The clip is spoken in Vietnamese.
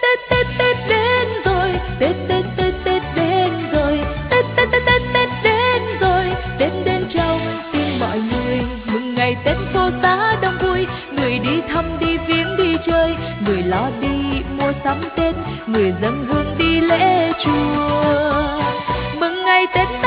Tết Tết Tết đến rồi, Tết Tết Tết Tết đến rồi, Tết Tết Tết Tết Tết đến rồi, Tết đến trong tim mọi người. Mừng ngày Tết phố xá đông vui, người đi thăm đi viếng đi chơi, người lo đi mua sắm Tết, người dâng hương đi lễ chùa. Mừng ngày Tết.